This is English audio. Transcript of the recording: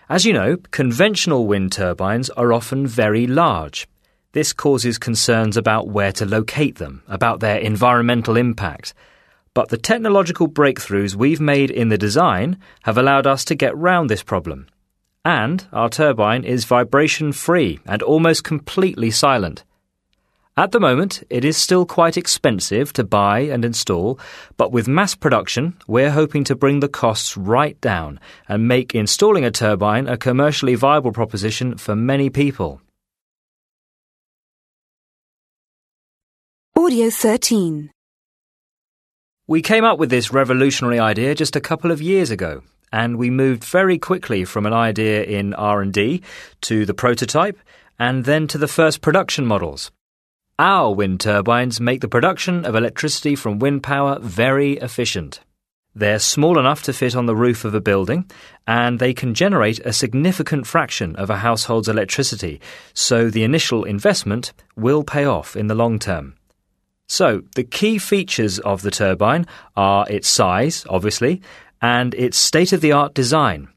As you know, conventional wind turbines are often very large. This causes concerns about where to locate them, about their environmental impact. But the technological breakthroughs we've made in the design have allowed us to get round this problem. And our turbine is vibration-free and almost completely silent. At the moment, it is still quite expensive to buy and install, but with mass production, we're hoping to bring the costs right down and make installing a turbine a commercially viable proposition for many people. Audio 13. We came up with this revolutionary idea just a couple of years ago, and we moved very quickly from an idea in R&D to the prototype and then to the first production models. Our wind turbines make the production of electricity from wind power very efficient. They're small enough to fit on the roof of a building, and they can generate a significant fraction of a household's electricity, so the initial investment will pay off in the long term. So, the key features of the turbine are its size, obviously, and its state-of-the-art design.